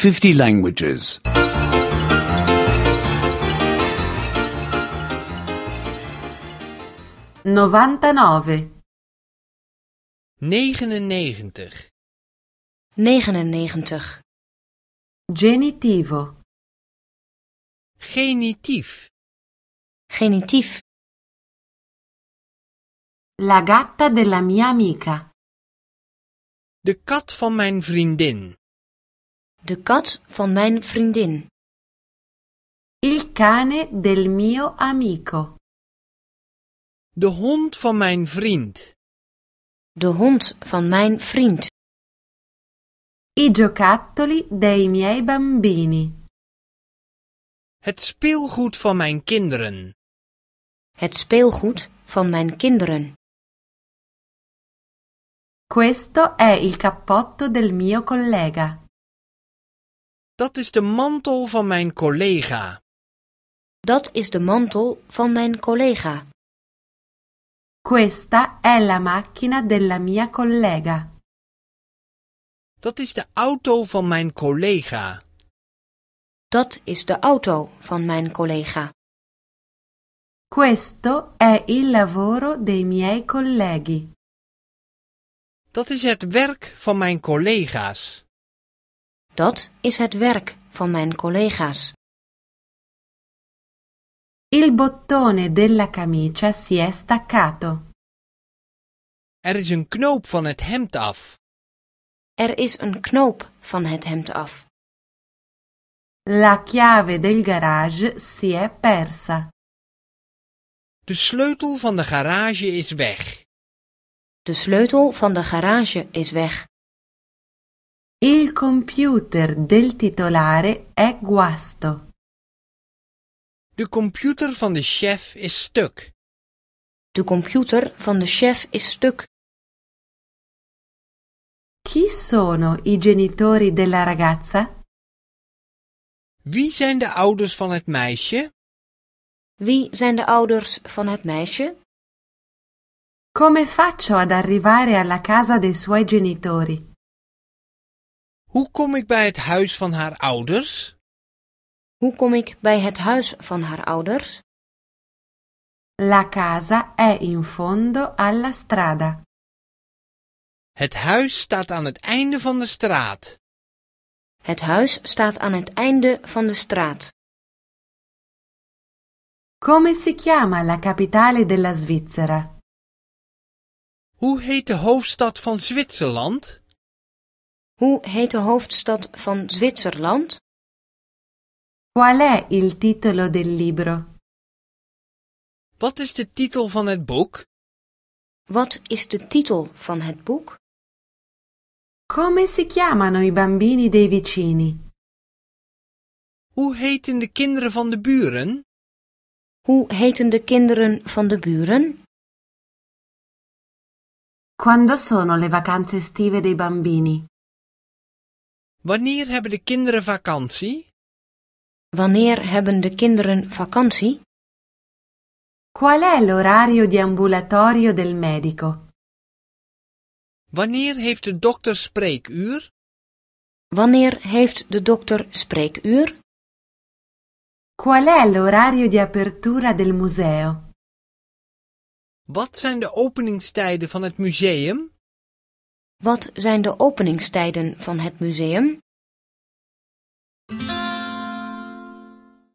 50 languages. 99. 99. 99. Genitivo. Genitief. Genitief. La gatta della mia amica. De kat van mijn vriendin. De kat van mijn vriendin. Il cane del mio amico. De hond van mijn vriend. De hond van mijn vriend. I giocattoli dei miei bambini. Het speelgoed van mijn kinderen. Het speelgoed van mijn kinderen. Questo è il cappotto del mio collega. Dat is de mantel van mijn collega. Dat is de mantel van mijn collega. Questa è la macchina della mia collega. Dat is de auto van mijn collega. Dat is de auto van mijn collega. Questo è il lavoro dei miei colleghi. Dat is het werk van mijn collega's. Dat is het werk van mijn collega's. Il bottone della camicia si è staccato. Er is een knoop van het hemd af. Er is een knoop van het hemd af. La chiave del garage si è persa. De sleutel van de garage is weg. De sleutel van de garage is weg. Il computer del titolare è guasto. De computer van de chef is stuk. De computer van de chef is stuk. Chi sono i genitori della ragazza? Wie zijn de ouders van het meisje? Wie zijn de ouders van het meisje? Come faccio ad arrivare alla casa dei suoi genitori? Hoe kom ik bij het huis van haar ouders? Hoe kom ik bij het huis van haar ouders? La casa è in fondo alla strada. Het huis staat aan het einde van de straat. Het huis staat aan het einde van de straat. Come si chiama la capitale della Svizzera? Hoe heet de hoofdstad van Zwitserland? Hoe heet de hoofdstad van Zwitserland? Qual è il titolo del libro? Wat is de titel van het boek? Wat is de titel van het boek? Come si chiamano i bambini dei vicini? Hoe heten de kinderen van de buren? Hoe heten de kinderen van de buren? Quando sono le vacanze estive dei bambini? Wanneer hebben de kinderen vakantie? Wanneer hebben de kinderen vakantie? Qual è l'orario di ambulatorio del medico? Wanneer heeft de dokter spreekuur? Wanneer heeft de dokter spreekuur? Qual è l'orario di apertura del museo? Wat zijn de openingstijden van het museum? Wat zijn de openingstijden van het museum?